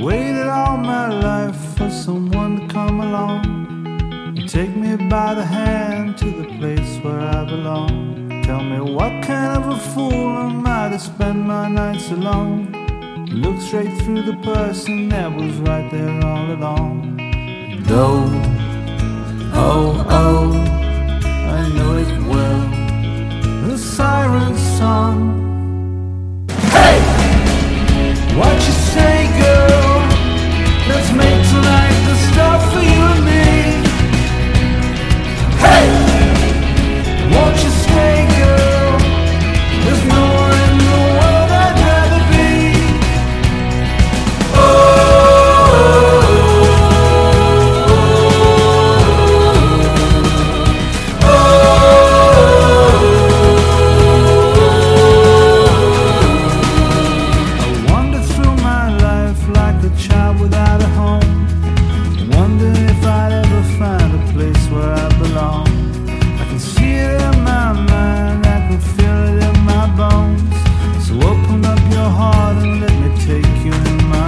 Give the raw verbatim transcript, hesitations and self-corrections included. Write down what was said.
Waited all my life for someone to come along and take me by the hand to the place where I belong. Tell me what kind of a fool am I to spend my nights alone? Look straight through the person that was right there all along. Though, oh, oh, I know it well, the siren song. Hey! What you say, girl? Let's make tonight the stuff for you and me. Hey! Won't you stay, girl? There's no one in the world I'd rather be. Oh, oh, oh, I wander through my life like a child without a home, wonder if I'd ever find a place where I belong. I can see it in my mind, I can feel it in my bones. So open up your heart and let me take you in my